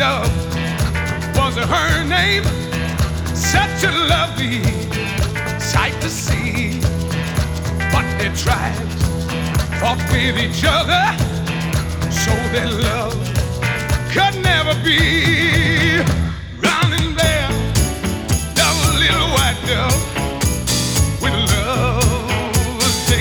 Dove was her name. Such a lovely sight to see. But they tried, fought with each other, so their love could never be.